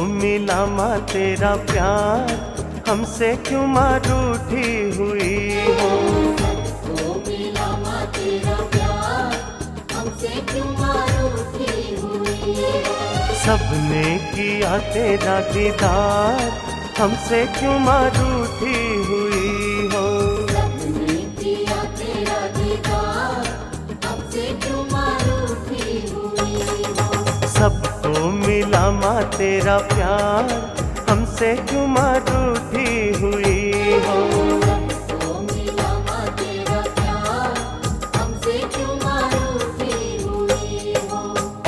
मिला माँ तेरा प्यार, हमसे क्यों माँ रूठी हुई हो। सबको मिला माँ तेरा प्यार, हमसे क्यों माँ रूठी हुई हो। सबने किया तेरा दीदार, हमसे क्यों माँ रूठी हुई हो। सबने किया तेरा दीदार, हमसे क्यों माँ रूठी हुई हो। सबको मिला माँ तेरा प्यार, हमसे क्यों माँ रूठी हुई हो। सबको मिला माँ तेरा प्यार, हमसे क्यों माँ रूठी हुई हो।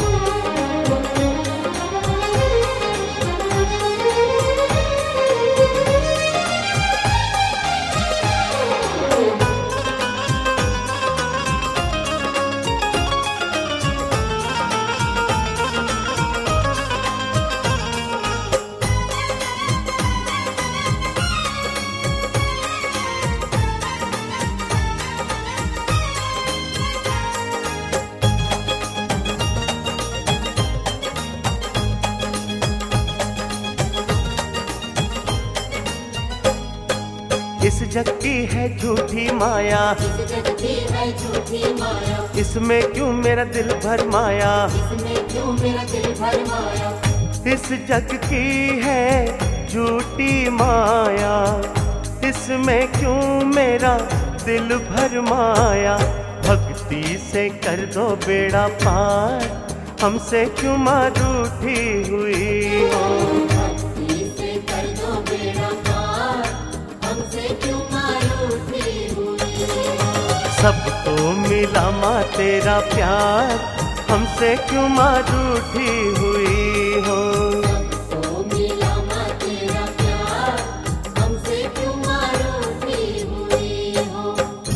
इस जग की है झूठी माया, इस जग की है झूठी माया, इसमें क्यों मेरा दिल भर माया। इसमें क्यों मेरा दिल भर माया। इस जग की है झूठी माया, इसमें क्यों मेरा दिल भर माया। भक्ति से कर दो बेड़ा पार, हमसे क्यों माँ रूठी हुई हो। भक्ति से कर दो बेड़ा पार, हमसे क्यों माँ रूठी हुई हो। सबको मिला माँ तेरा प्यार, हमसे क्यों माँ रूठी हुई हो। सबको मिला माँ तेरा प्यार, हमसे क्यों माँ रूठी हुई हो।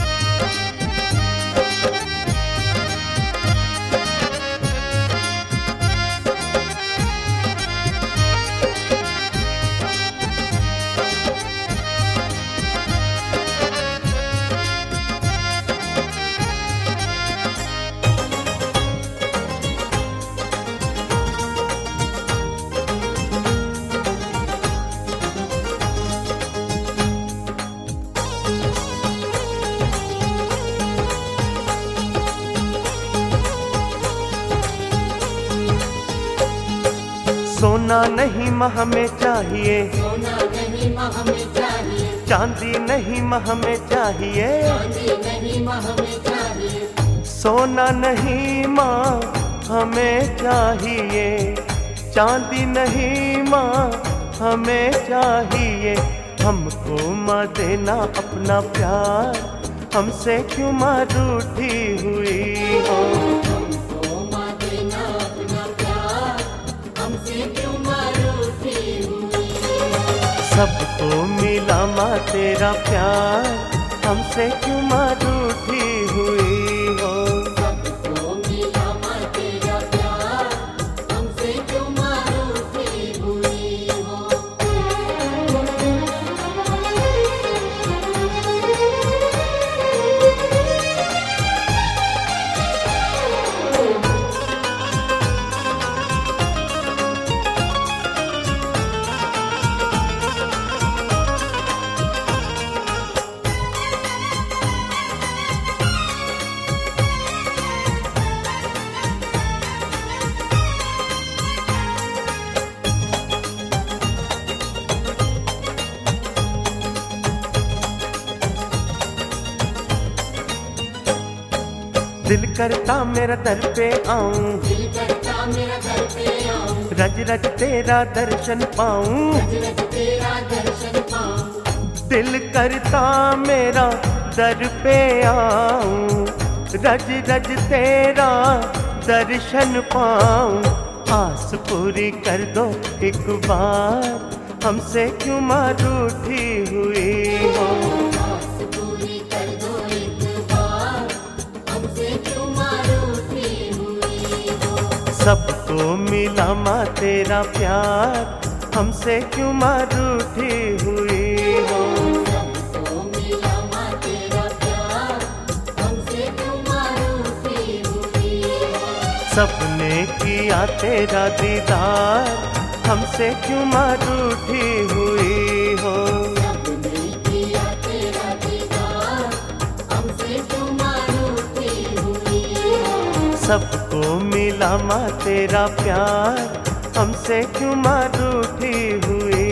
सोना नहीं माँ हमें चाहिए, सोना नहीं माँ हमें चाहिए, चांदी नहीं माँ हमें चाहिए। चांदी नहीं माँ हमें चाहिए। सोना नहीं माँ हमें चाहिए, चांदी नहीं माँ हमें चाहिए। हमको माँ देना अपना प्यार, हमसे क्यों माँ रूठी हुई हो। हमको माँ देना अपना प्यार, हमसे क्यों माँ रूठी हुई हो। सबको मिला माँ तेरा प्यार, हमसे क्यों माँ रूठी हुई हो। सबको मिला माँ तेरा प्यार, हमसे क्यों माँ रूठी हुई हो। दिल करता मेरा दर पे आऊं, दिल करता मेरा दर पे आऊं, रज रज तेरा दर्शन पाऊं। रज रज तेरा दर्शन पाऊं। दिल करता मेरा दर पे आऊं, रज रज तेरा दर्शन पाऊं। आस पूरी कर दो एक बार, हमसे क्यों माँ रूठी हुई हो। आस पूरी कर दो एक बार, हमसे क्यों माँ रूठी हुई हो। सबको मिला माँ तेरा प्यार, हमसे क्यों माँ रूठी हुई हो। सबको मिला माँ तेरा प्यार, हमसे क्यों माँ रूठी हुई हो। सबने किया तेरा दीदार, हमसे क्यों माँ रूठी हुई हो। सबने किया तेरा दीदार, हमसे क्यों माँ रूठी हुई हो। सबको मिला माँ तेरा प्यार, हमसे क्यों माँ रूठी हुई